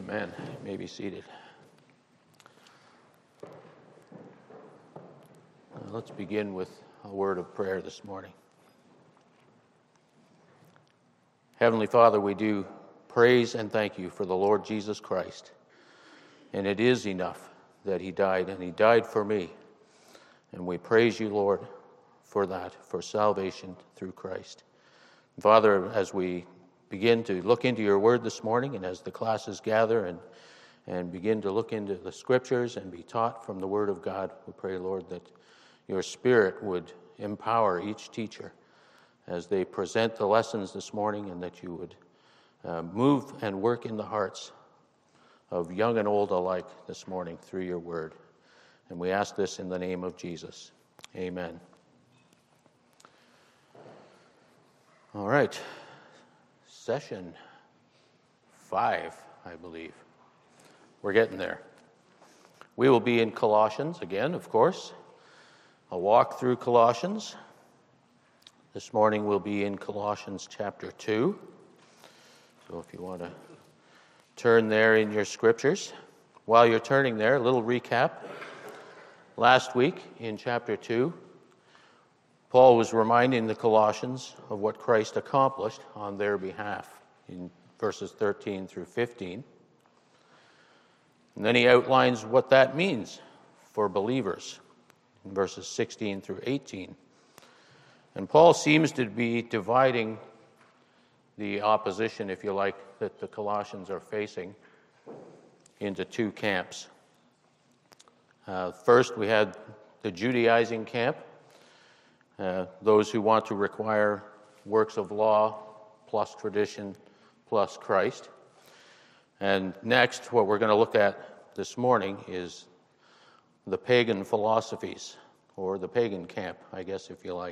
Amen. You may be seated. Let's begin with a word of prayer this morning. Heavenly Father, we do praise and thank you for the Lord Jesus Christ. And it is enough that he died, and he died for me. And we praise you, Lord, for that, for salvation through Christ. Father, as we begin to look into your word this morning, and as the classes gather and begin to look into the scriptures and be taught from the word of God, we pray, Lord, that your Spirit would empower each teacher as they present the lessons this morning, and that you would move and work in the hearts of young and old alike this morning through your word. And we ask this in the name of Jesus. Amen. All right. Session 5, I believe. We're getting there. We will be in Colossians again, of course. A walk through Colossians. This morning we'll be in Colossians chapter 2. So if you want to turn there in your scriptures. While you're turning there, a little recap. Last week in chapter 2, Paul was reminding the Colossians of what Christ accomplished on their behalf in verses 13 through 15. And then he outlines what that means for believers in verses 16 through 18. And Paul seems to be dividing the opposition, if you like, that the Colossians are facing into two camps. First, we had the Judaizing camp, those who want to require works of law plus tradition plus Christ. And next, what we're going to look at this morning is the pagan philosophies, or the pagan camp, I guess, if you like.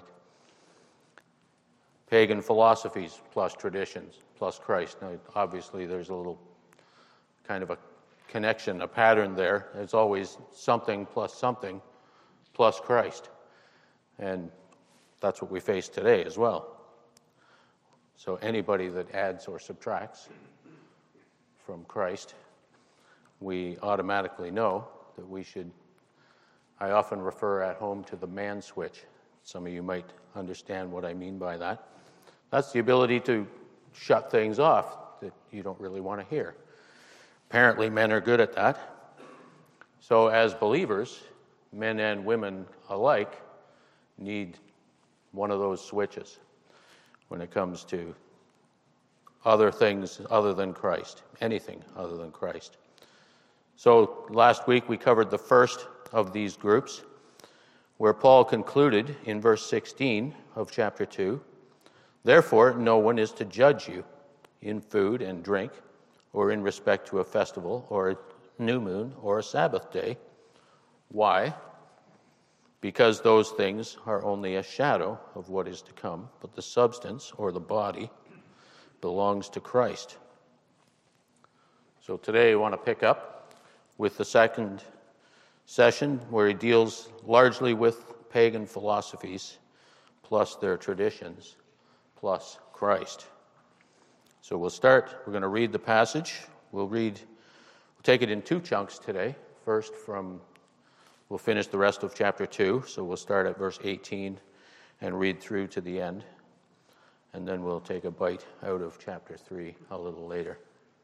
Pagan philosophies plus traditions plus Christ. Now, obviously, there's a little kind of a connection, a pattern there. There's always something plus Christ. And that's what we face today as well. So anybody that adds or subtracts from Christ, we automatically know that we should. I often refer at home to the man switch. Some of you might understand what I mean by that. That's the ability to shut things off that you don't really want to hear. Apparently, men are good at that. So as believers, men and women alike need one of those switches when it comes to other things other than Christ, anything other than Christ. So last week we covered the first of these groups, where Paul concluded in verse 16 of chapter 2, "Therefore no one is to judge you in food and drink, or in respect to a festival, or a new moon, or a Sabbath day." Why? Because those things are only a shadow of what is to come, but the substance, or the body, belongs to Christ. So today I want to pick up with the second session, where he deals largely with pagan philosophies, plus their traditions, plus Christ. So we'll start. We're going to read the passage. We'll take it in two chunks today. First we'll finish the rest of chapter 2, so we'll start at verse 18 and read through to the end. And then we'll take a bite out of chapter 3 a little later.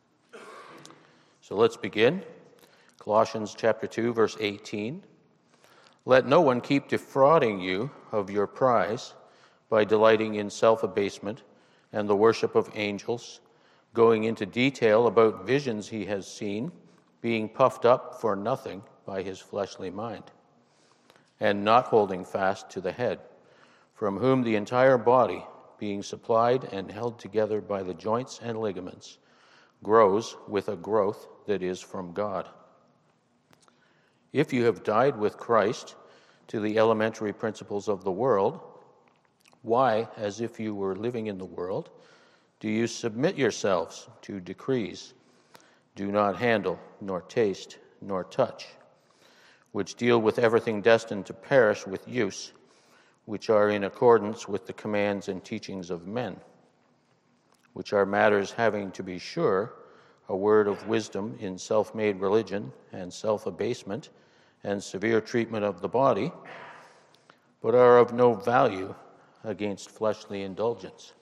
So let's begin. Colossians chapter 2, verse 18. "Let no one keep defrauding you of your prize by delighting in self-abasement and the worship of angels, going into detail about visions he has seen, being puffed up for nothing by his fleshly mind, and not holding fast to the head, from whom the entire body, being supplied and held together by the joints and ligaments, grows with a growth that is from God. If you have died with Christ to the elementary principles of the world, why, as if you were living in the world, do you submit yourselves to decrees? Do not handle, nor taste, nor touch, which deal with everything destined to perish with use, which are in accordance with the commands and teachings of men, which are matters having, to be sure, a a word of wisdom in self-made religion and self-abasement and severe treatment of the body, but are of no value against fleshly indulgence.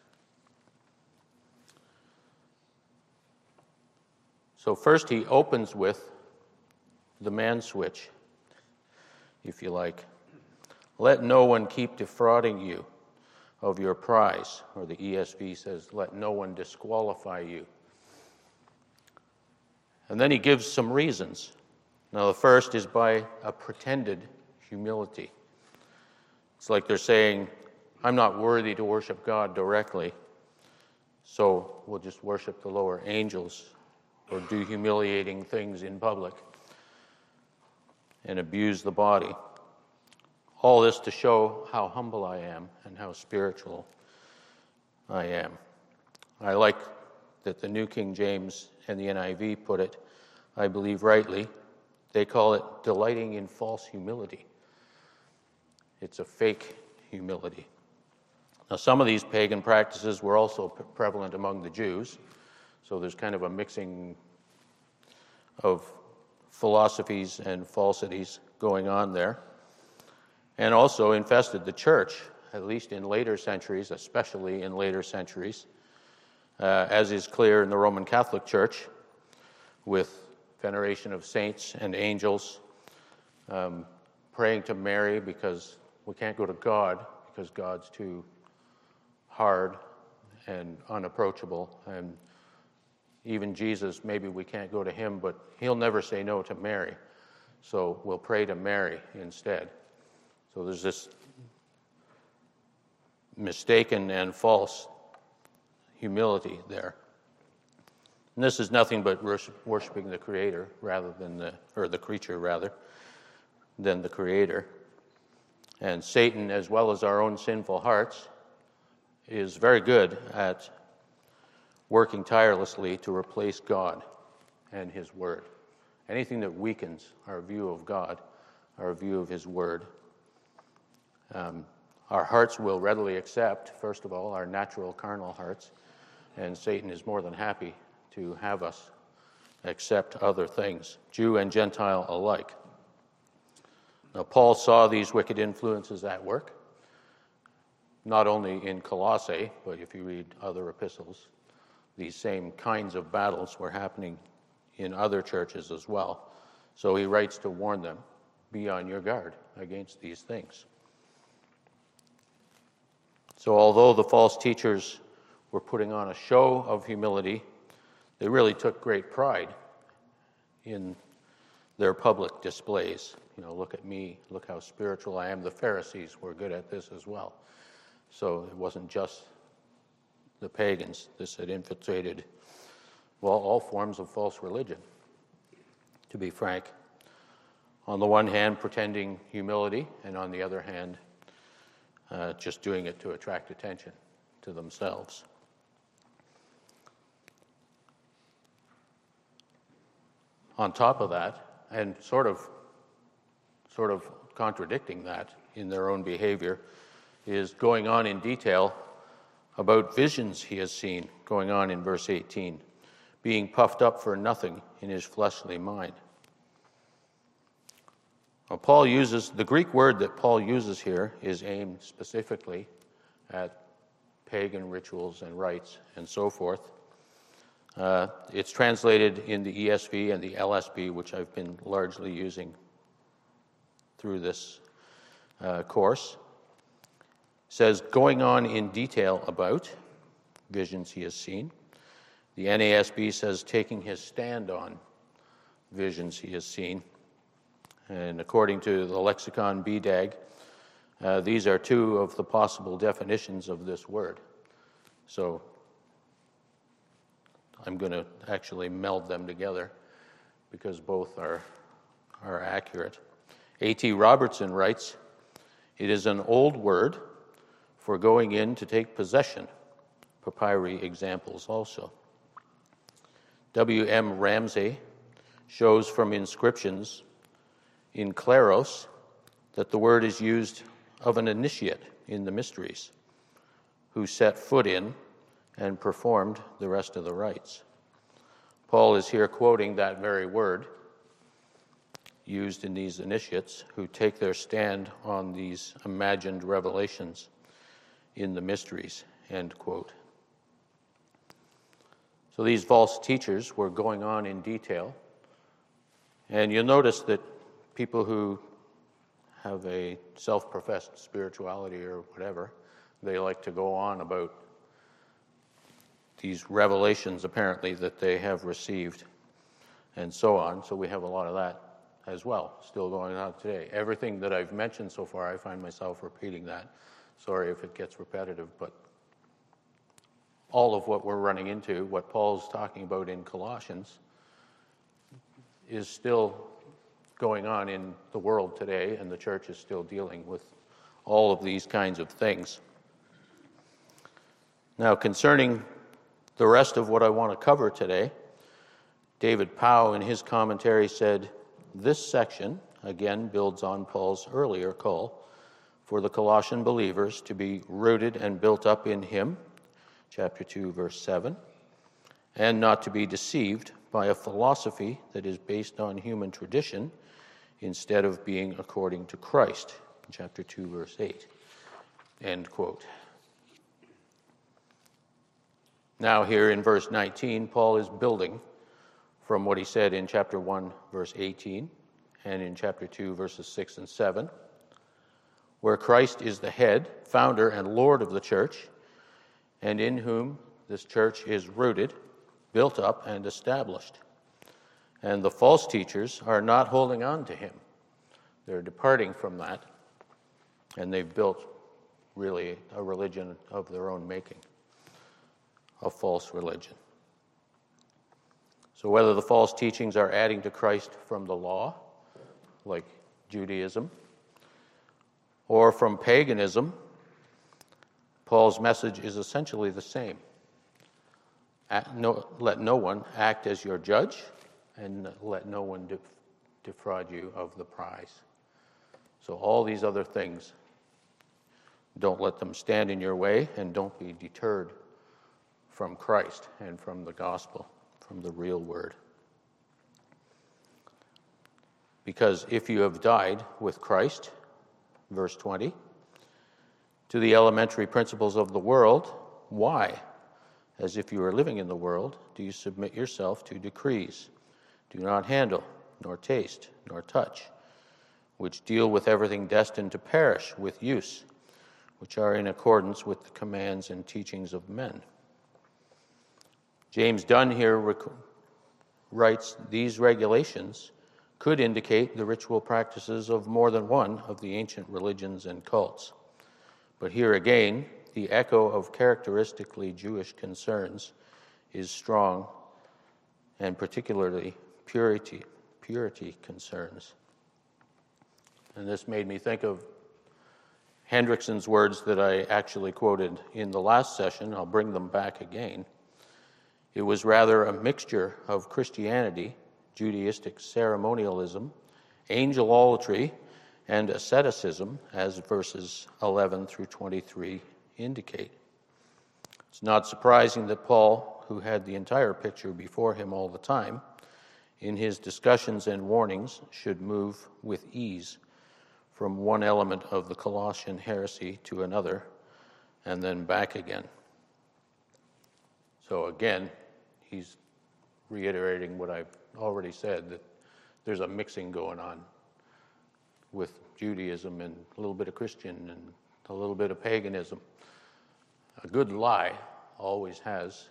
So first he opens with the man switch, if you like. Let no one keep defrauding you of your prize, or the ESV says, let no one disqualify you. And then he gives some reasons. Now the first is by a pretended humility. It's like they're saying, I'm not worthy to worship God directly, so we'll just worship the lower angels or do humiliating things in public and abuse the body. All this to show how humble I am and how spiritual I am. I like that the New King James and the NIV put it, I believe rightly, they call it delighting in false humility. It's a fake humility. Now, some of these pagan practices were also prevalent among the Jews, so there's kind of a mixing of philosophies and falsities going on there, and also infested the church, at least in later centuries, especially in later centuries, as is clear in the Roman Catholic Church, with veneration of saints and angels, praying to Mary because we can't go to God because God's too hard and unapproachable, and even Jesus, maybe we can't go to him, but he'll never say no to Mary, so we'll pray to Mary instead. So there's this mistaken and false humility there. And this is nothing but worshiping the Creator rather than the creature rather than the Creator. And Satan, as well as our own sinful hearts, is very good at working tirelessly to replace God and His Word. Anything that weakens our view of God, our view of His Word, our hearts will readily accept, first of all, our natural carnal hearts, and Satan is more than happy to have us accept other things, Jew and Gentile alike. Now, Paul saw these wicked influences at work, not only in Colossae, but if you read other epistles, these same kinds of battles were happening in other churches as well. So he writes to warn them, be on your guard against these things. So although the false teachers were putting on a show of humility, they really took great pride in their public displays. You know, look at me, look how spiritual I am. The Pharisees were good at this as well. So it wasn't just the pagans. This had infiltrated, well, all forms of false religion, to be frank. On the one hand, pretending humility, and on the other hand, just doing it to attract attention to themselves. On top of that, and sort of contradicting that in their own behavior, is going on in detail about visions he has seen, going on in verse 18, being puffed up for nothing in his fleshly mind. Now, Paul uses, the Greek word that Paul uses here is aimed specifically at pagan rituals and rites and so forth. It's translated in the ESV and the LSB, which I've been largely using through this course. It says, going on in detail about visions he has seen. The NASB says, taking his stand on visions he has seen. And according to the lexicon BDAG, these are two of the possible definitions of this word. So I'm going to actually meld them together because both are accurate. A.T. Robertson writes, it is an old word for going in to take possession. Papyri examples also. W.M. Ramsay shows from inscriptions in Claros that the word is used of an initiate in the mysteries who set foot in and performed the rest of the rites. Paul is here quoting that very word used in these initiates who take their stand on these imagined revelations in the mysteries, end quote. So these false teachers were going on in detail, and you'll notice that people who have a self-professed spirituality or whatever, they like to go on about these revelations apparently that they have received and so on. So we have a lot of that as well still going on today. Everything that I've mentioned so far, I find myself repeating that. Sorry if it gets repetitive, but all of what we're running into, what Paul's talking about in Colossians, is still going on in the world today, and the church is still dealing with all of these kinds of things. Now, concerning the rest of what I want to cover today, David Powell in his commentary said, this section, again, builds on Paul's earlier call for the Colossian believers to be rooted and built up in him, chapter 2, verse 7, and not to be deceived by a philosophy that is based on human tradition instead of being according to Christ, chapter 2, verse 8, end quote. Now here in verse 19, Paul is building from what he said in chapter 1, verse 18, and in chapter 2, verses 6 and 7, where Christ is the head, founder, and Lord of the church, and in whom this church is rooted, built up, and established. And the false teachers are not holding on to him. They're departing from that, and they've built really a religion of their own making, a false religion. So whether the false teachings are adding to Christ from the law, like Judaism, or from paganism, Paul's message is essentially the same. Let no one act as your judge, and let no one defraud you of the prize. So all these other things, don't let them stand in your way, and don't be deterred from Christ and from the gospel, from the real word. Because if you have died with Christ, verse 20, to the elementary principles of the world, why, as if you were living in the world, do you submit yourself to decrees? Do not handle, nor taste, nor touch, which deal with everything destined to perish with use, which are in accordance with the commands and teachings of men. James Dunn here writes, these regulations could indicate the ritual practices of more than one of the ancient religions and cults. But here again, the echo of characteristically Jewish concerns is strong, and particularly purity concerns. And this made me think of Hendrickson's words that I actually quoted in the last session. I'll bring them back again. It was rather a mixture of Christianity, Judaistic ceremonialism, angelolatry, and asceticism, as verses 11 through 23 indicate. It's not surprising that Paul, who had the entire picture before him all the time, in his discussions and warnings should move with ease from one element of the Colossian heresy to another, and then back again. So again, he's reiterating what I've already said, that there's a mixing going on with Judaism and a little bit of Christian and a little bit of paganism. A good lie always has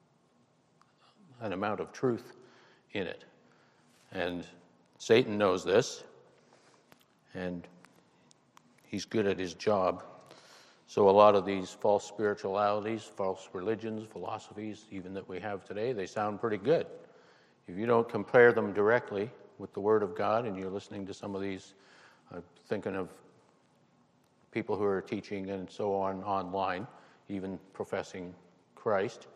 an amount of truth in it. And Satan knows this, and he's good at his job. So a lot of these false spiritualities, false religions, philosophies, even that we have today, they sound pretty good. If you don't compare them directly with the Word of God, and you're listening to some of these, thinking of people who are teaching and so on online, even professing Christ,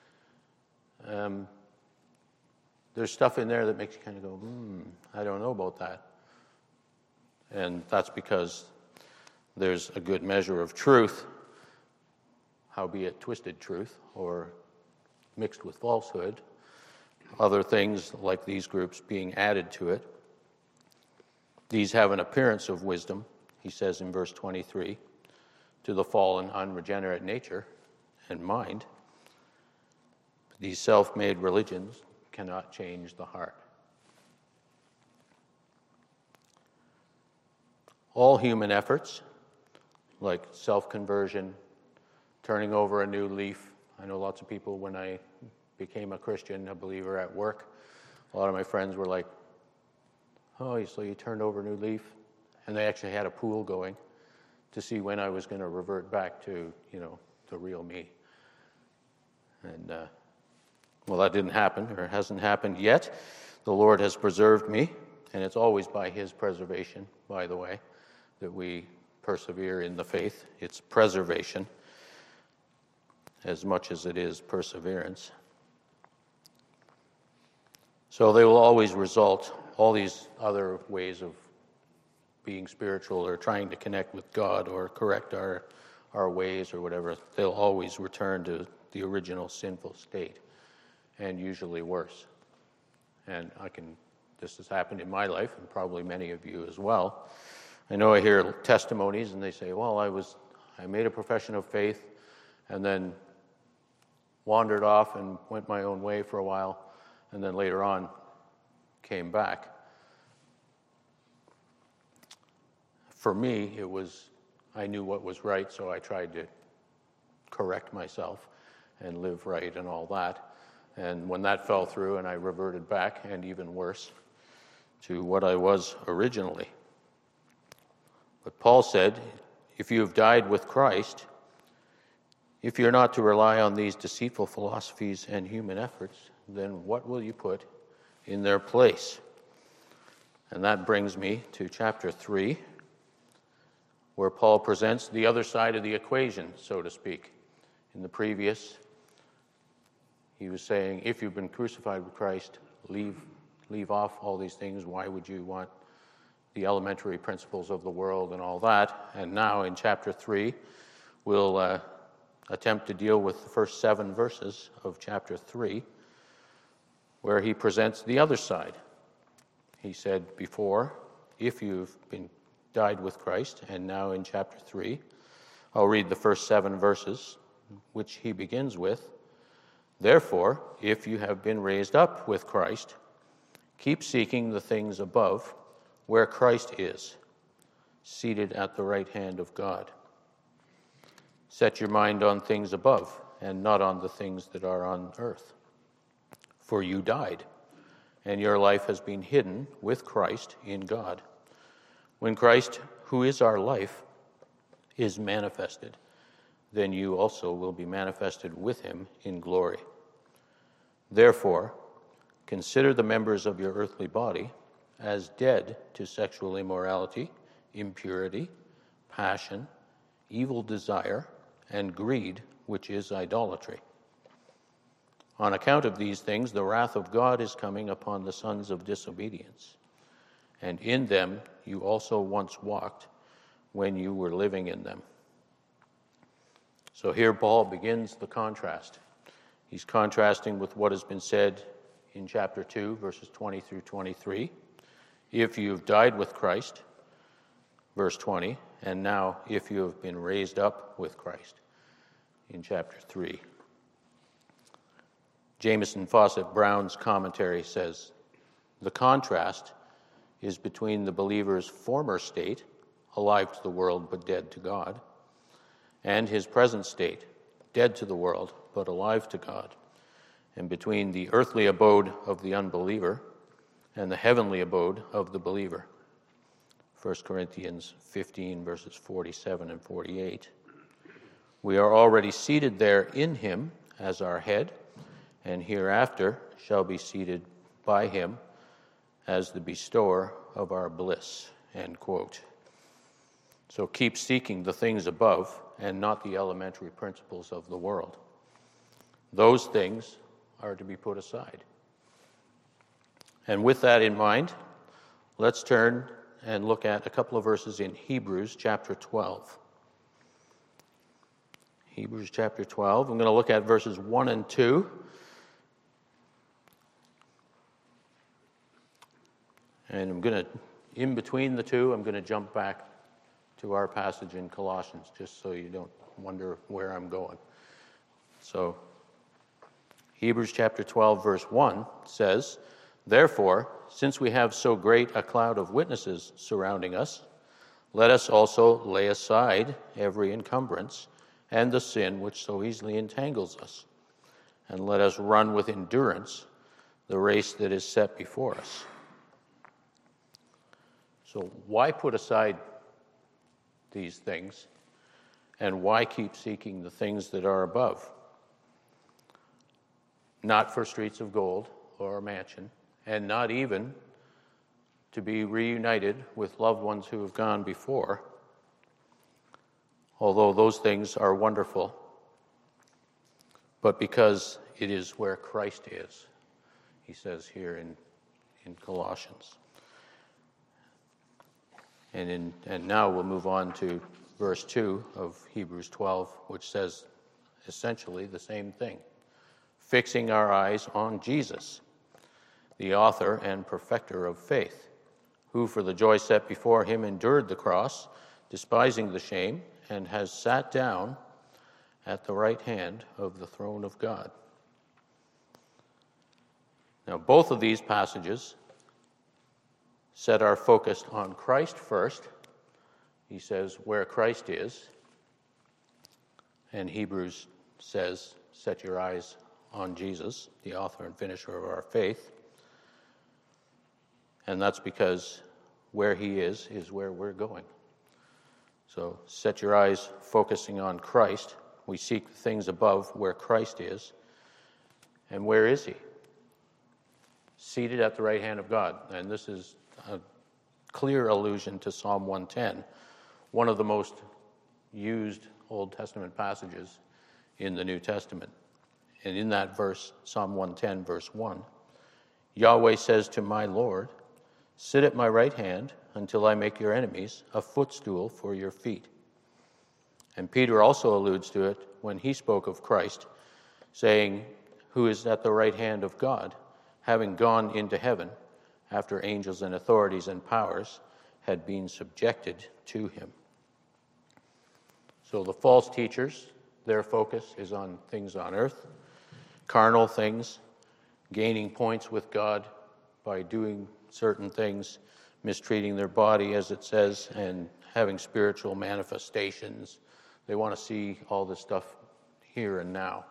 there's stuff in there that makes you kind of go, I don't know about that. And that's because there's a good measure of truth, howbeit twisted truth, or mixed with falsehood, other things like these groups being added to it. These have an appearance of wisdom, he says in verse 23, to the fallen, unregenerate nature and mind. These self-made religions cannot change the heart. All human efforts, like self-conversion, turning over a new leaf. I know lots of people, when I became a Christian, a believer at work, a lot of my friends were like, "Oh, so you turned over a new leaf?" And they actually had a pool going to see when I was going to revert back to, the real me. And, well, that didn't happen, or hasn't happened yet. The Lord has preserved me, and it's always by his preservation, by the way, that we persevere in the faith. It's preservation as much as it is perseverance. So they will always result, all these other ways of being spiritual or trying to connect with God or correct our ways or whatever, they'll always return to the original sinful state, and usually worse. And this has happened in my life, and probably many of you as well. I know I hear testimonies, and they say, well, I made a profession of faith, and then wandered off and went my own way for a while, and then later on came back. For me, I knew what was right, so I tried to correct myself and live right and all that. And when that fell through, and I reverted back, and even worse, to what I was originally. But Paul said, if you have died with Christ, if you're not to rely on these deceitful philosophies and human efforts, then what will you put in their place? And that brings me to chapter 3, where Paul presents the other side of the equation, so to speak. In the previous, he was saying, if you've been crucified with Christ, leave off all these things. Why would you want the elementary principles of the world and all that? And now in chapter 3, we'll attempt to deal with the first 7 verses of chapter 3, where he presents the other side. He said before, if you've been died with Christ, and now in chapter 3, I'll read the first 7 verses, which he begins with, therefore, if you have been raised up with Christ, keep seeking the things above, where Christ is, seated at the right hand of God. Set your mind on things above, and not on the things that are on earth. For you died, and your life has been hidden with Christ in God. When Christ, who is our life, is manifested, then you also will be manifested with him in glory. Therefore, consider the members of your earthly body as dead to sexual immorality, impurity, passion, evil desire, and greed, which is idolatry. On account of these things, the wrath of God is coming upon the sons of disobedience. And in them you also once walked when you were living in them. So here Paul begins the contrast. He's contrasting with what has been said in chapter 2, verses 20 through 23. If you have died with Christ, verse 20, and now if you have been raised up with Christ, in chapter 3. Jameson Fawcett Brown's commentary says, the contrast is between the believer's former state, alive to the world but dead to God, and his present state, dead to the world but alive to God, and between the earthly abode of the unbeliever and the heavenly abode of the believer. 1 Corinthians 15, verses 47 and 48. We are already seated there in him as our head, and hereafter shall be seated by him as the bestower of our bliss, end quote. So keep seeking the things above and not the elementary principles of the world. Those things are to be put aside. And with that in mind, let's turn and look at a couple of verses in Hebrews chapter 12. Hebrews chapter 12. I'm going to look at verses 1 and 2. And in between the two, I'm going to jump back to our passage in Colossians, just so you don't wonder where I'm going. So, Hebrews chapter 12, verse 1 says, "Therefore, since we have so great a cloud of witnesses surrounding us, let us also lay aside every encumbrance and the sin which so easily entangles us, and let us run with endurance the race that is set before us." So why put aside these things, and why keep seeking the things that are above? Not for streets of gold or a mansion, and not even to be reunited with loved ones who have gone before, although those things are wonderful, but because it is where Christ is, he says here in Colossians. And now we'll move on to verse 2 of Hebrews 12, which says essentially the same thing. Fixing our eyes on Jesus, the author and perfecter of faith, who for the joy set before him endured the cross, despising the shame, and has sat down at the right hand of the throne of God. Now, both of these passages set our focus on Christ first. He says, where Christ is. And Hebrews says, set your eyes on Jesus, the author and finisher of our faith. And that's because where he is where we're going. So set your eyes focusing on Christ. We seek the things above where Christ is. And where is he? Seated at the right hand of God. And this is a clear allusion to Psalm 110, one of the most used Old Testament passages in the New Testament. And in that verse, Psalm 110, verse 1, Yahweh says to my Lord, sit at my right hand until I make your enemies a footstool for your feet. And Peter also alludes to it when he spoke of Christ, saying, who is at the right hand of God, having gone into heaven, after angels and authorities and powers had been subjected to him. So the false teachers, their focus is on things on earth, carnal things, gaining points with God by doing certain things, mistreating their body, as it says, and having spiritual manifestations. They want to see all this stuff here and now.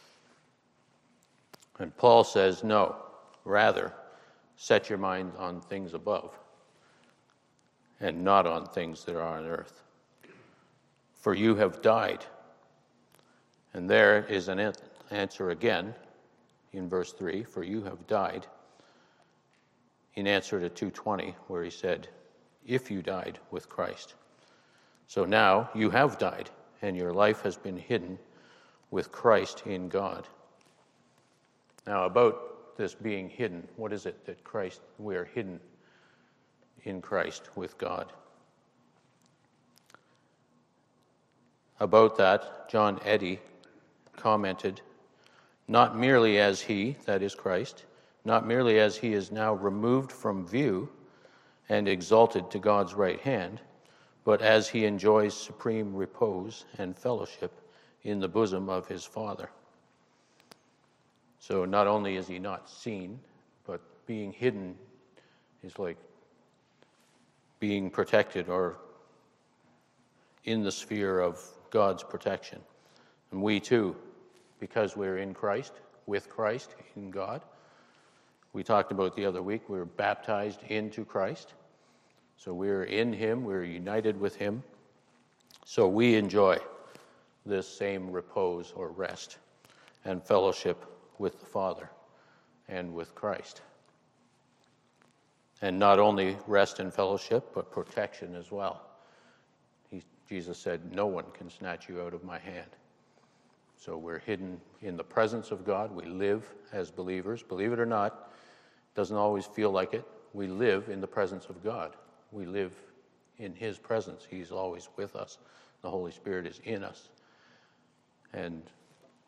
And Paul says, no, rather, set your mind on things above and not on things that are on earth. For you have died. And there is an answer again in verse 3, for you have died, in answer to 2:20, where he said, if you died with Christ. So now you have died, and your life has been hidden with Christ in God. Now, about this being hidden, what is it that we are hidden in Christ with God? About that, John Eddy commented, not merely as he, that is Christ, not merely as he is now removed from view and exalted to God's right hand, but as he enjoys supreme repose and fellowship in the bosom of his Father. So not only is he not seen, but being hidden is like being protected or in the sphere of God's protection. And we too, because we're in Christ, with Christ, in God, we talked about the other week, we were baptized into Christ. So we're in him, we're united with him. So we enjoy this same repose or rest and fellowship with the Father and with Christ. And not only rest and fellowship, but protection as well. Jesus said, no one can snatch you out of my hand. So we're hidden in the presence of God. We live as believers. Believe it or not, it doesn't always feel like it. We live in the presence of God. We live in his presence. He's always with us. The Holy Spirit is in us. And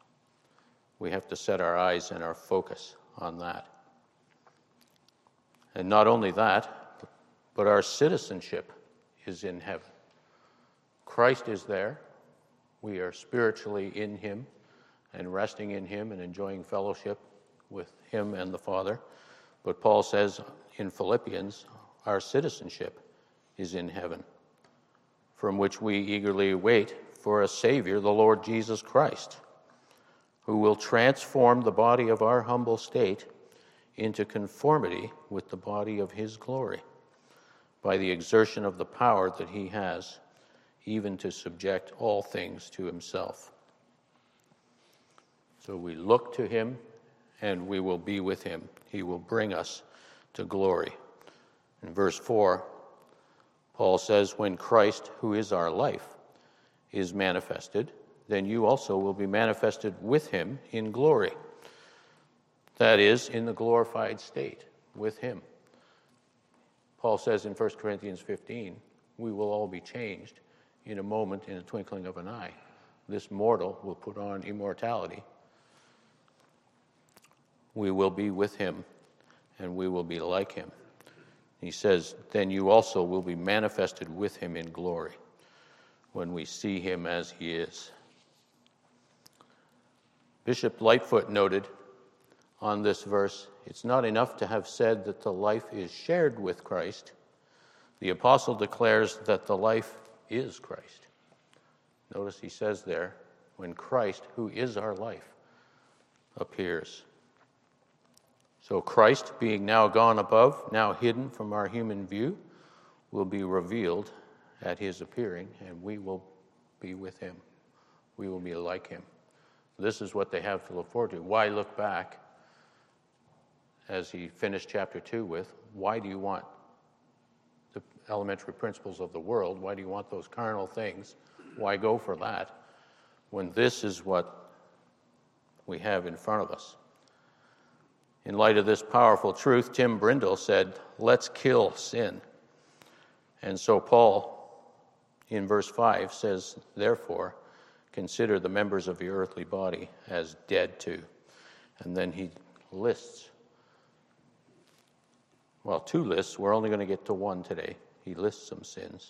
we have to set our eyes and our focus on that. And not only that, but our citizenship is in heaven. Christ is there. We are spiritually in him and resting in him and enjoying fellowship with him and the Father. But Paul says in Philippians, our citizenship is in heaven, from which we eagerly wait for a Savior, the Lord Jesus Christ, who will transform the body of our humble state into conformity with the body of his glory, by the exertion of the power that he has, even to subject all things to himself. So we look to him, and we will be with him. He will bring us to glory. In verse 4, Paul says, when Christ, who is our life, is manifested, then you also will be manifested with him in glory. That is, in the glorified state with him. Paul says in 1 Corinthians 15, we will all be changed in a moment, in a twinkling of an eye. This mortal will put on immortality. We will be with him, and we will be like him. He says, then you also will be manifested with him in glory, when we see him as he is. Bishop Lightfoot noted on this verse, it's not enough to have said that the life is shared with Christ. The apostle declares that the life is Christ. Notice he says there, when Christ, who is our life, appears. So Christ, being now gone above, now hidden from our human view, will be revealed at his appearing, and we will be with him. We will be like him. This is what they have to look forward to. Why look back, as he finished chapter 2 with, why do you want the elementary principles of the world? Why do you want those carnal things? Why go for that when this is what we have in front of us? In light of this powerful truth, Tim Brindle said, let's kill sin. And so Paul, in verse 5, says, therefore, consider the members of your earthly body as dead to. And then he lists, well, 2 lists. We're only going to get to 1 today. He lists some sins.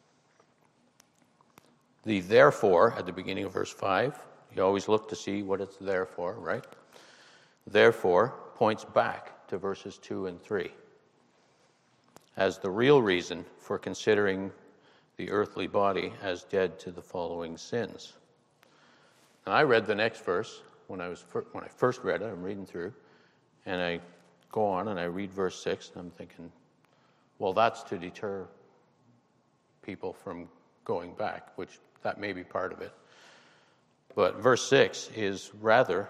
The therefore, at the beginning of verse 5, you always look to see what it's there for, right? Therefore points back to verses 2 and 3 as the real reason for considering the earthly body as dead to the following sins. And I read the next verse when I first read it. I'm reading through, and I go on and I read verse 6, and I'm thinking, well, that's to deter people from going back, which that may be part of it. But verse 6 is rather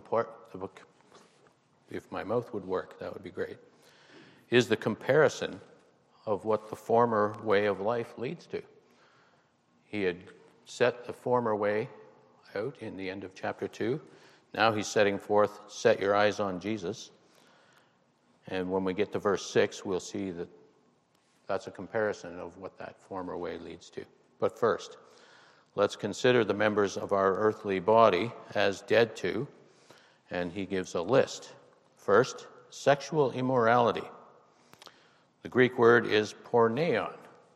if my mouth would work, that would be great, is the comparison of what the former way of life leads to. He had set the former way out in the end of chapter 2. Now he's setting forth, set your eyes on Jesus. And when we get to verse 6, we'll see that that's a comparison of what that former way leads to. But first, let's consider the members of our earthly body as dead to, and he gives a list. First, sexual immorality. The Greek word is porneon.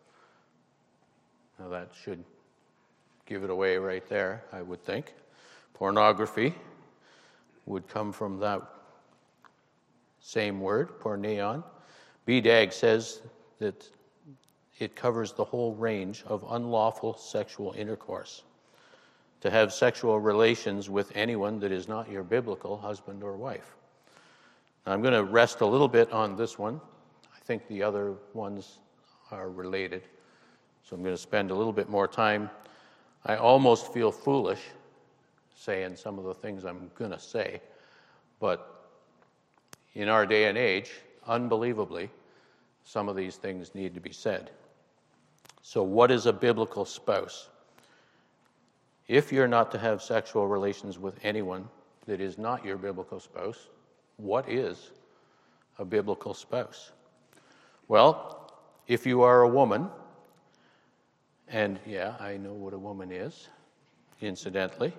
Now that should give it away right there, I would think. Pornography would come from that same word, porneon. BDAG says that it covers the whole range of unlawful sexual intercourse. To have sexual relations with anyone that is not your biblical husband or wife. Now, I'm going to rest a little bit on this one. I think the other ones are related, so I'm going to spend a little bit more time. I almost feel foolish saying some of the things I'm going to say, but in our day and age, unbelievably, some of these things need to be said. So what is a biblical spouse? If you're not to have sexual relations with anyone that is not your biblical spouse, what is a biblical spouse? Well, if you are a woman, and yeah, I know what a woman is, incidentally.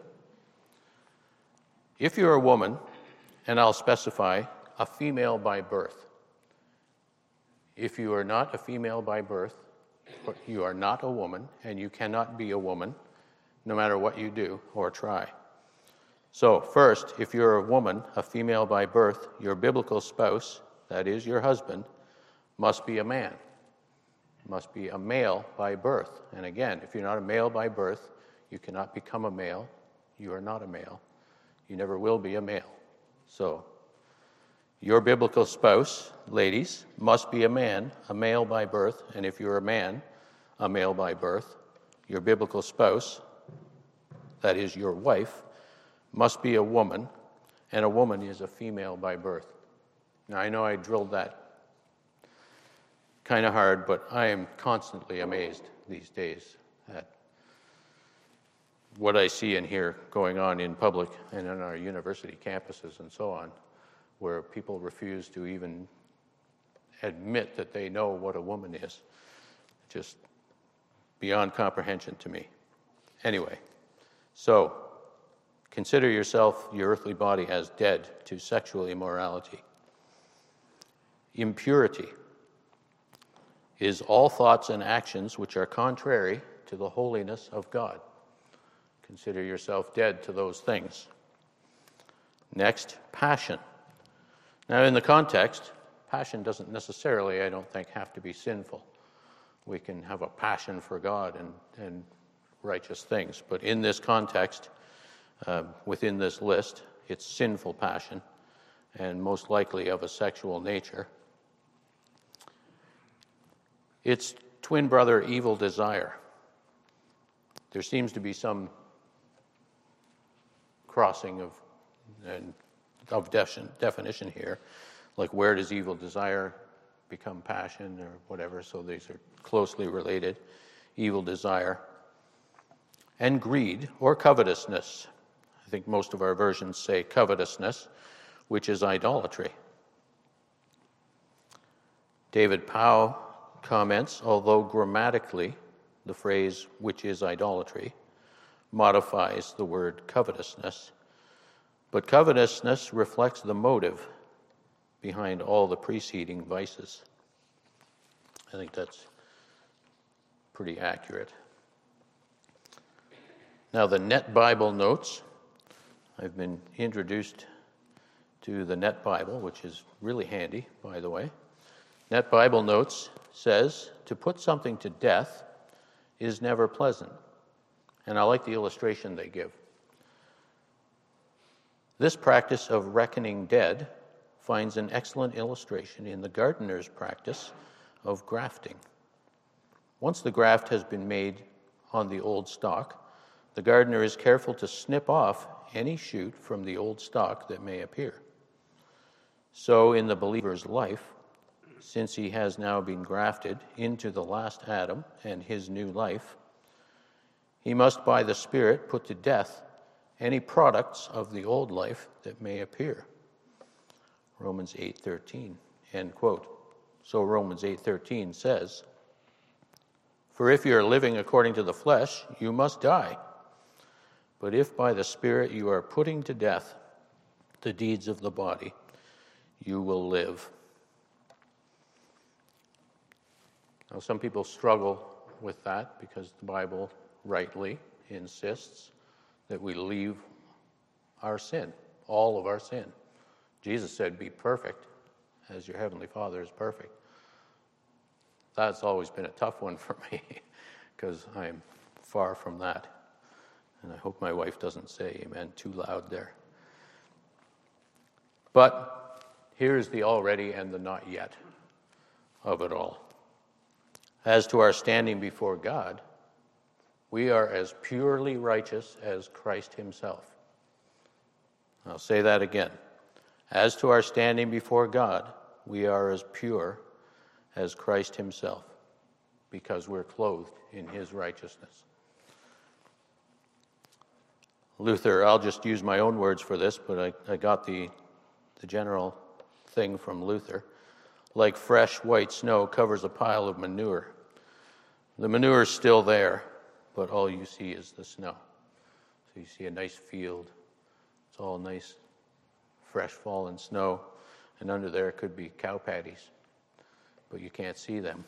If you're a woman, and I'll specify, a female by birth, If you are not a female by birth, you are not a woman, and you cannot be a woman, no matter what you do or try. So, first, if you're a woman, a female by birth, your biblical spouse, that is your husband, must be a man, must be a male by birth. And again, if you're not a male by birth, you cannot become a male. You are not a male. You never will be a male. So, your biblical spouse, ladies, must be a man, a male by birth. And if you're a man, a male by birth, your biblical spouse, that is your wife, must be a woman, and a woman is a female by birth. Now, I know I drilled that kind of hard, but I am constantly amazed these days at what I see and hear going on in public and in our university campuses and so on, where people refuse to even admit that they know what a woman is. Just beyond comprehension to me. Anyway, so consider yourself, your earthly body, as dead to sexual immorality. Impurity is all thoughts and actions which are contrary to the holiness of God. Consider yourself dead to those things. Next, passion. Now, in the context, passion doesn't necessarily, I don't think, have to be sinful. We can have a passion for God and righteous things. But in this context, within this list, it's sinful passion, and most likely of a sexual nature. It's twin brother evil desire. There seems to be some crossing of definition here, like where does evil desire become passion or whatever, so these are closely related. Evil desire. And greed or covetousness. I think most of our versions say covetousness, which is idolatry. David Powell comments, although grammatically the phrase which is idolatry modifies the word covetousness, but covetousness reflects the motive behind all the preceding vices. I think that's pretty accurate. Now, the Net Bible notes. I've been introduced to the Net Bible, which is really handy, by the way. Net Bible notes says, to put something to death is never pleasant. And I like the illustration they give. This practice of reckoning dead finds an excellent illustration in the gardener's practice of grafting. Once the graft has been made on the old stock, the gardener is careful to snip off any shoot from the old stock that may appear. So in the believer's life, since he has now been grafted into the last Adam and his new life, he must by the Spirit put to death any products of the old life that may appear. Romans 8:13, end quote. So Romans 8:13 says, for if you are living according to the flesh, you must die. But if by the Spirit you are putting to death the deeds of the body, you will live. Now, some people struggle with that because the Bible rightly insists that we leave our sin, all of our sin. Jesus said, be perfect as your heavenly Father is perfect. That's always been a tough one for me because I'm far from that. And I hope my wife doesn't say amen too loud there. But here's the already and the not yet of it all. As to our standing before God, we are as purely righteous as Christ himself. I'll say that again. As to our standing before God, we are as pure as Christ himself, because we're clothed in his righteousness. Luther, I'll just use my own words for this, but I got the general thing from Luther. Like fresh white snow covers a pile of manure. The manure is still there, but all you see is the snow. So you see a nice field. It's all nice, fresh fallen snow, and under there could be cow patties. but you can't see them.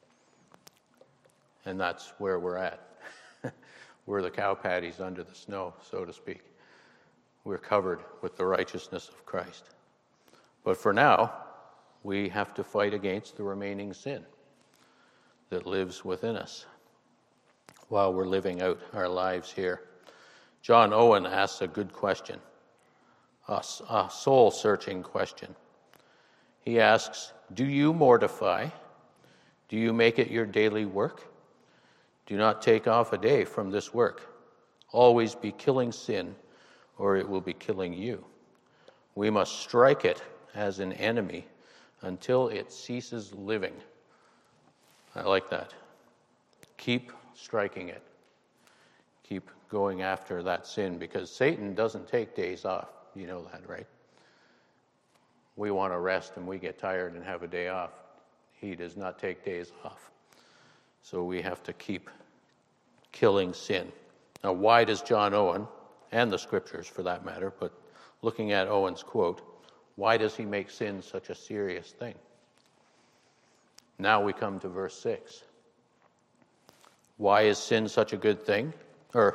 And that's where we're at. We're the cow patties under the snow, so to speak. We're covered with the righteousness of Christ. But for now, we have to fight against the remaining sin that lives within us while we're living out our lives here. John Owen asks a good question, a soul-searching question. He asks, do you mortify? Do you make it your daily work? Do not take off a day from this work. Always be killing sin, or it will be killing you. We must strike it as an enemy until it ceases living. I like that. Keep striking it. Keep going after that sin, because Satan doesn't take days off. You know that, right? We want to rest and we get tired and have a day off. He does not take days off. So we have to keep killing sin. Now, why does John Owen, and the scriptures for that matter, but looking at Owen's quote, why does he make sin such a serious thing? Now we come to verse 6. Why is sin such a good thing? A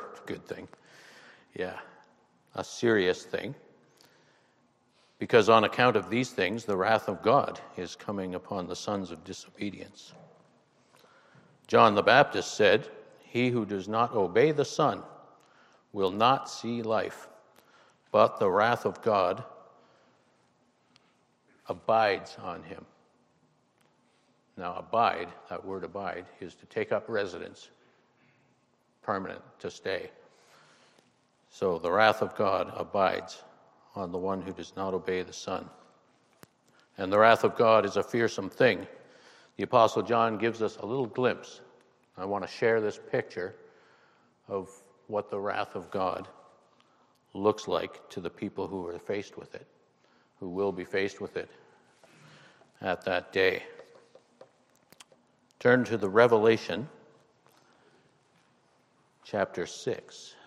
serious thing. Because on account of these things, the wrath of God is coming upon the sons of disobedience. John the Baptist said, he who does not obey the Son will not see life, but the wrath of God abides on him. Now, abide, that word abide, is to take up residence, permanent, to stay. So the wrath of God abides on the one who does not obey the Son. And the wrath of God is a fearsome thing. The Apostle John gives us a little glimpse. I want to share this picture of what the wrath of God looks like to the people who are faced with it, who will be faced with it at that day. Turn to the Revelation, chapter 6.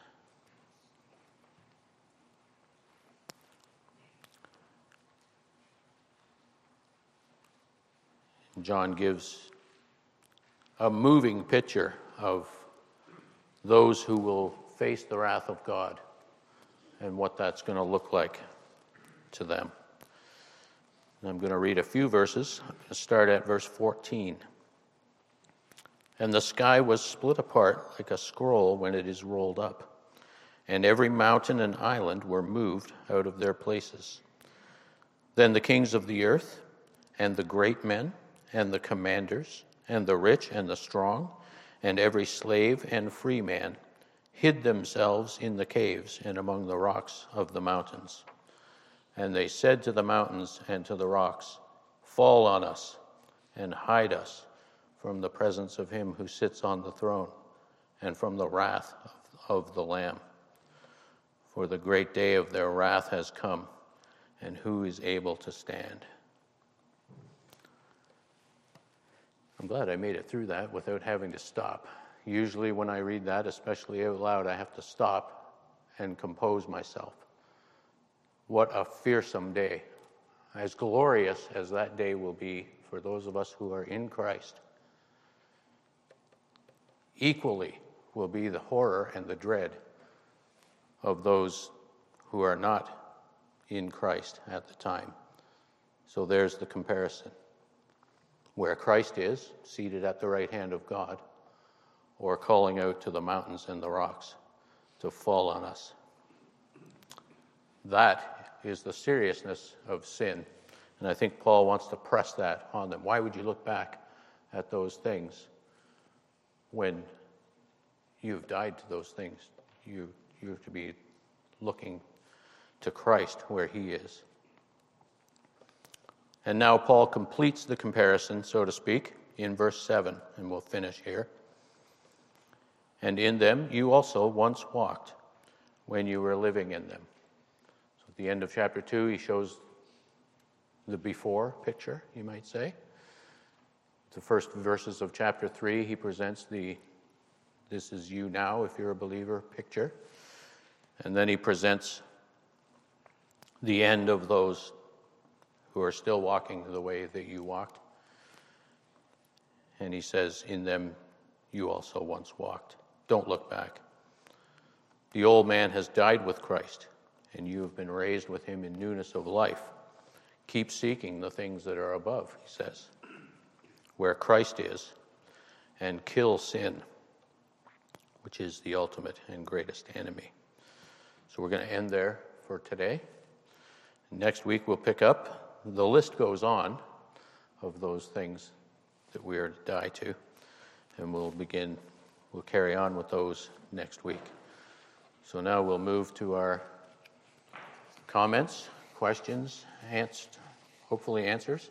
John gives a moving picture of those who will face the wrath of God and what that's going to look like to them. And I'm going to read a few verses. I'm going to start at verse 14. And the sky was split apart like a scroll when it is rolled up, and every mountain and island were moved out of their places. Then the kings of the earth, and the great men, and the commanders, and the rich and the strong, and every slave and free man, hid themselves in the caves and among the rocks of the mountains. And they said to the mountains and to the rocks, fall on us and hide us from the presence of him who sits on the throne and from the wrath of the Lamb. For the great day of their wrath has come, and who is able to stand? I'm glad I made it through that without having to stop. Usually when I read that, especially out loud, I have to stop and compose myself. What a fearsome day. As glorious as that day will be for those of us who are in Christ, equally will be the horror and the dread of those who are not in Christ at the time. So there's the comparison. Where Christ is, seated at the right hand of God, or calling out to the mountains and the rocks to fall on us. That is the seriousness of sin. And I think Paul wants to press that on them. Why would you look back at those things when you've died to those things? You're to be looking to Christ where he is. And now Paul completes the comparison, so to speak, in verse 7, and we'll finish here. And in them you also once walked when you were living in them. So at the end of chapter 2, he shows the before picture, you might say. The first verses of chapter 3, he presents the this is you now, if you're a believer, picture. And then he presents the end of those who are still walking the way that you walked. And he says, in them you also once walked. Don't look back. The old man has died with Christ, and you have been raised with him in newness of life. Keep seeking the things that are above, he says, where Christ is, and kill sin, which is the ultimate and greatest enemy. So we're going to end there for today. Next week we'll pick up. The list goes on of those things that we are to die to, and we'll carry on with those next week. So now we'll move to our comments, questions, hopefully answers.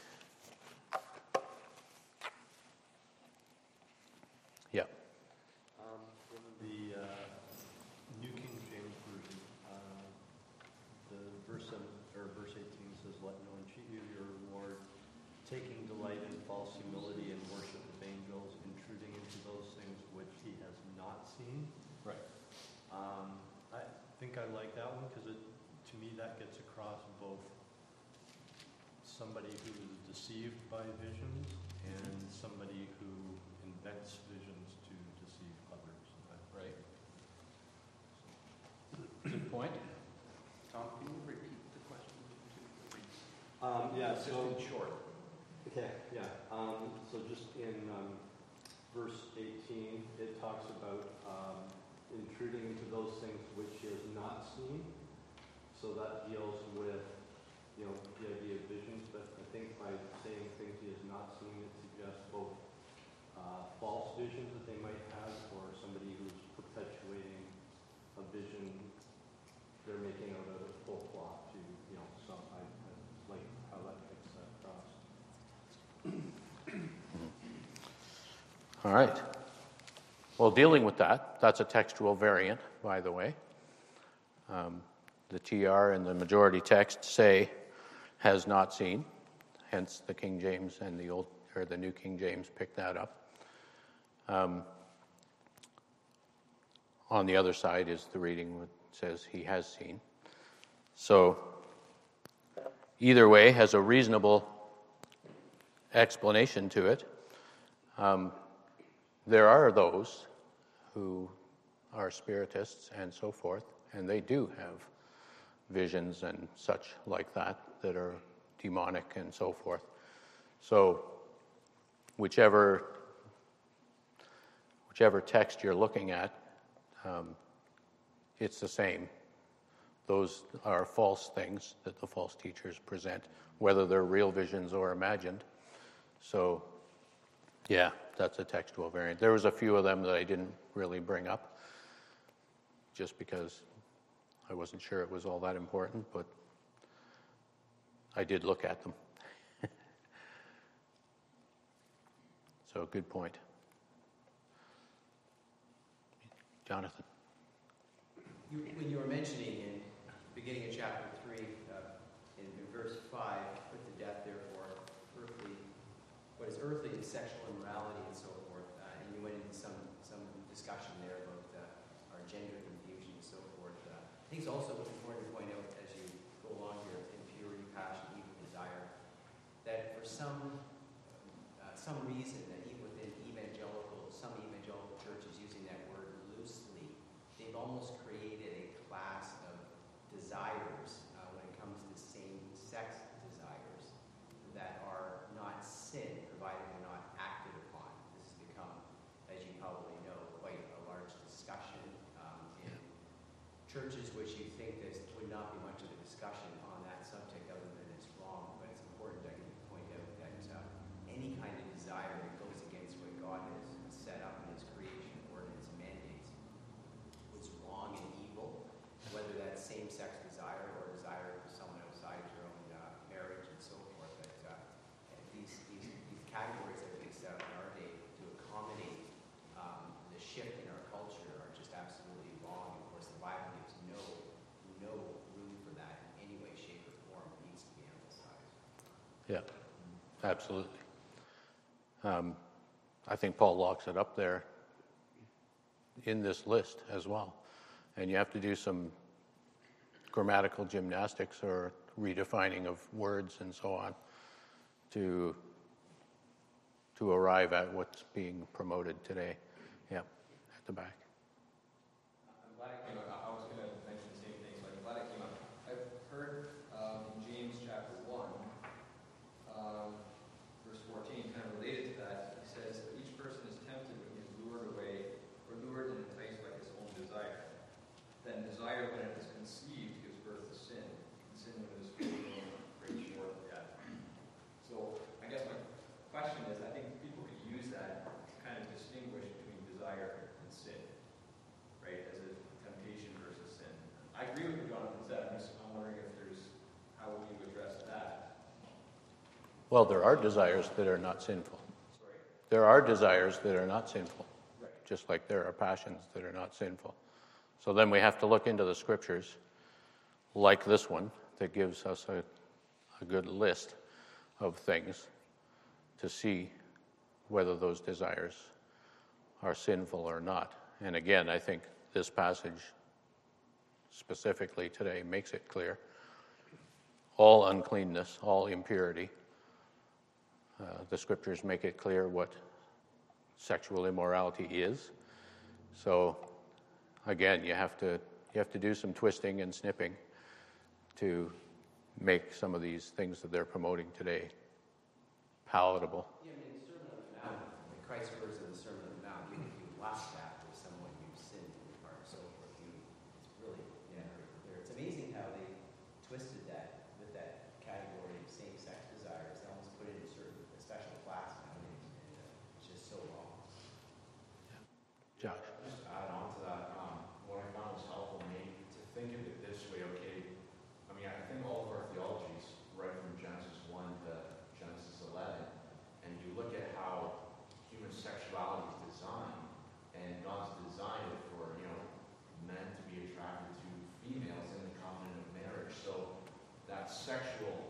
Yeah. In the New King James Version, the verse 18 says, "Let no one cheat you of your reward, taking delight in false humility and worship of angels, intruding into those things which he has not seen." Right. I think I like that one because to me that gets across both somebody who is deceived by visions and somebody who invents visions to deceive others. Right. Good point. Tom, can you repeat the question? Yeah, Just so in short. okay, yeah. So just in verse 18, it talks about intruding into those things which he has not seen. So that deals with, the idea of visions. But I think by saying things he has not seen, it suggests both false visions that they might have, or somebody who's perpetuating a vision they're making out of full cloth to, some. I like how that gets across. All right. Well, dealing with that's a textual variant, by the way. The TR and the majority text say has not seen, hence the King James and the New King James pick that up. On the other side is the reading that says he has seen. So either way has a reasonable explanation to it. There are those who are spiritists and so forth, and they do have visions and such like that are demonic and so forth. So whichever text you're looking at, it's the same. Those are false things that the false teachers present, whether they're real visions or imagined. So, yeah, that's a textual variant. There was a few of them that I didn't really bring up, just because I wasn't sure it was all that important, but I did look at them. So, good point. Jonathan. When you were mentioning in the beginning of chapter 3, in verse 5, put to death, therefore, what is earthly is sexual immorality and so forth. And you went into some discussion there about our gender confusion and so forth. I think it's also important to point out as you go along here, impurity, passion, evil desire, that for some reason, that even within some evangelical churches using that word loosely, they've almost created a class of desires when it comes to same-sex desires that are not sin, provided they're not acted upon. This has become, as you probably know, quite a large discussion in churches which you think there would not be much of a discussion on that subject other than it's wrong. But it's important, I think, to point out that any kind of desire that goes against what God has set up in his creation ordinance mandates was wrong and evil, whether that's same-sex desire or desire for someone outside your own marriage and so forth. That these categories that have been set up in our day to accommodate the shift in our culture are just absolutely wrong. Of course, the Bible gives no room for that in any way, shape, or form. It needs to be emphasized. Yeah, absolutely. I think Paul locks it up there in this list as well. And you have to do some grammatical gymnastics or redefining of words and so on to to arrive at what's being promoted today. Yeah, at the back. I'm glad it came up. I was going to mention the same thing, so I'm glad it came up. I've heard in James chapter 1, verse 14, kind of related to that, he says, each person is tempted when he is lured away, or lured and enticed by his own desire. Then desire, when it is conceived, gives birth to sin. And sin, when it is fully grown, brings forth death. So I guess my question is, I think people could use that to kind of distinguish between desire and sin, right, as a temptation versus sin. I agree with what Jonathan said. I'm wondering if there's, how would you address that? Well, there are desires that are not sinful. Sorry? There are desires that are not sinful, Right. just like there are passions that are not sinful. So then we have to look into the scriptures, like this one, that gives us a good list of things to see whether those desires are sinful or not. And again, I think this passage specifically today makes it clear. All uncleanness, all impurity. The scriptures make it clear what sexual immorality is. So again, you have to do some twisting and snipping to make some of these things that they're promoting today palatable. Yeah, I mean, the Sermon on the Mount, like Christ's words in the Sermon on the Mount, even if you laugh at with someone you've sinned in your heart, so forth, it's really very clear. It's amazing how they twisted that with that category of same-sex desires. They almost put it in a special class nowadays, and it's just so wrong. Josh. Just to add on to that, what I found was helpful maybe to think of it this way, okay? I mean, I think all of our theologies, right from Genesis 1 to Genesis 11, and you look at how human sexuality is designed, and God's designed it for, men to be attracted to females in the covenant of marriage. So that sexual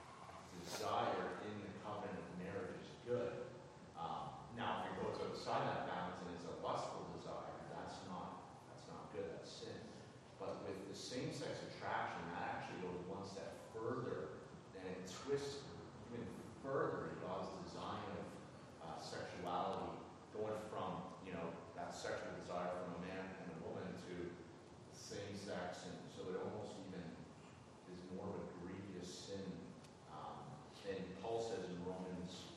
desire in the covenant of marriage is good. Now, if it goes outside that balance and it's a lustful desire, that's not good, that's sin. But with the same-sex attraction, that actually goes one step further, and it twists even further in God's design of sexuality, going from, that sexual desire from a man and a woman to same-sex, and so it almost even is more of a grievous sin. And Paul says in Romans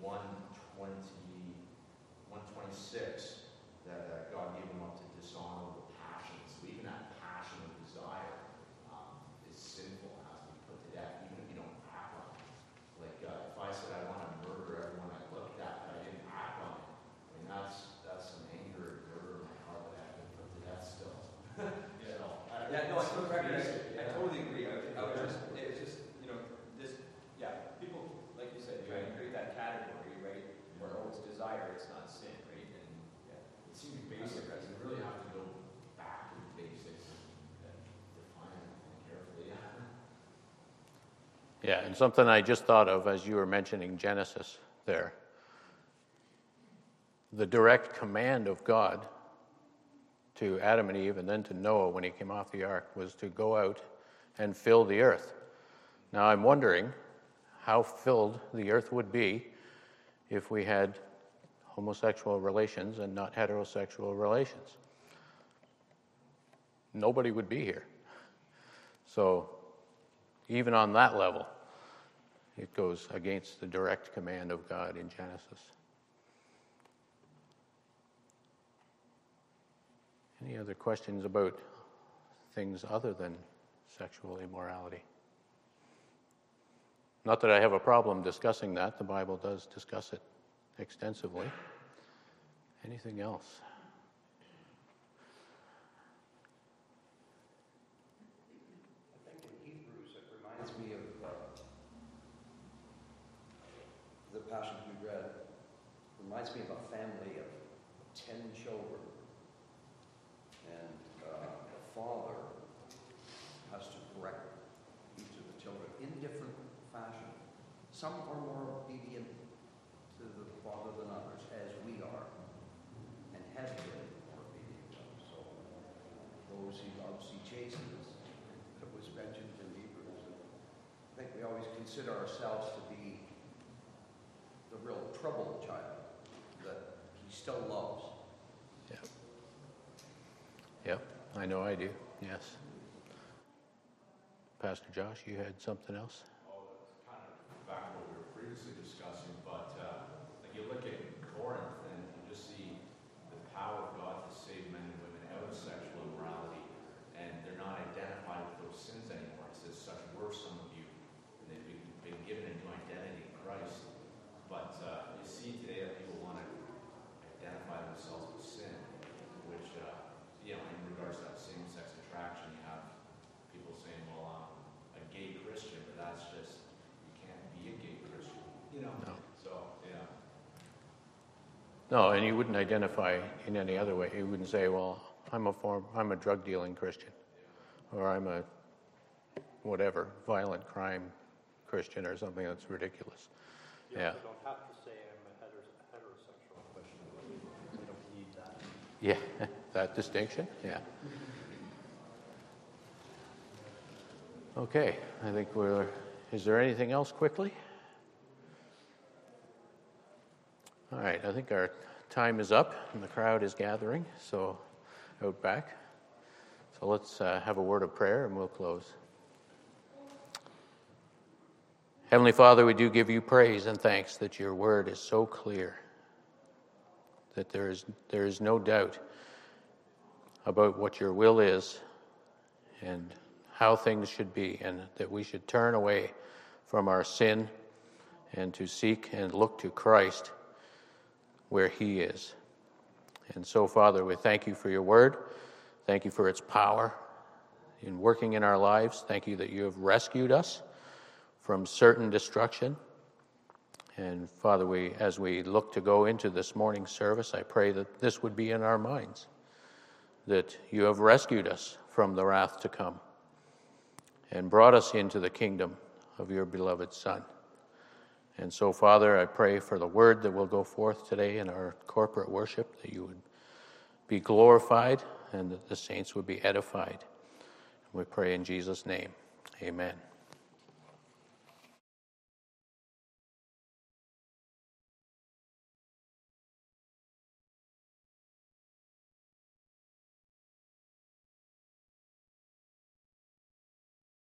1:26 that God gave him up to dishonorable passions. So even that passion of desire is sinful and has to be put to death, even if you don't act on it. Like if I said I want to murder everyone I looked at, but I didn't act on it, I mean that's some anger and murder in my heart that I have to put to death still. Yeah. So, Yeah, no, it's for the record, basic, I yeah. totally agree. It's just, this, people, like you said, try and create that category, right, where, it's desire, it's not sin, right, and, It seems basic, because you really have to go back to the basics and define it carefully. Yeah, and something I just thought of as you were mentioning Genesis there. The direct command of God to Adam and Eve and then to Noah when he came off the ark was to go out and fill the earth. Now I'm wondering how filled the earth would be if we had homosexual relations and not heterosexual relations. Nobody would be here. So even on that level, it goes against the direct command of God in Genesis. Any other questions about things other than sexual immorality? Not that I have a problem discussing that. The Bible does discuss it extensively. Anything else? I think in Hebrews it reminds me of the passage we read. It reminds me of a family of 10 children. And the father has to correct each of the children in different fashion. Some are more obedient to the father than others, as we are, and have been more obedient to them. So those he loves, he chastens. That was mentioned in Hebrews. I think we always consider ourselves to be the real troubled child that he still loves. Yep, I know I do, yes. Pastor Josh, you had something else? Oh, it's kind of back to what we were previously discussing, but like you look at Corinth and you just see the power of God to save men and women out of sexual immorality, and they're not identified with those sins anymore. It says, such were some of you, and they've been given a new identity in Christ. But you see today that people want to identify themselves with sin, which, in regards to that same-sex attraction, you have people saying, well, I'm a gay Christian, but that's just, you can't be a gay Christian, No. So, yeah. No, and you wouldn't identify in any other way. You wouldn't say, well, I'm a drug-dealing Christian, or I'm a whatever, violent crime Christian or something that's ridiculous. You Yeah. also don't have to say I'm a heterosexual Christian. We don't need that. Yeah, that distinction, yeah. Okay, I think is there anything else quickly? All right, I think our time is up and the crowd is gathering, so out back. So let's have a word of prayer and we'll close. Heavenly Father, we do give you praise and thanks that your word is so clear, that there is no doubt about what your will is and how things should be, and that we should turn away from our sin and to seek and look to Christ where he is. And so, Father, we thank you for your word. Thank you for its power in working in our lives. Thank you that you have rescued us from certain destruction. And Father, as we look to go into this morning's service, I pray that this would be in our minds, that you have rescued us from the wrath to come and brought us into the kingdom of your beloved Son. And so, Father, I pray for the word that will go forth today in our corporate worship, that you would be glorified and that the saints would be edified. We pray in Jesus' name. Amen.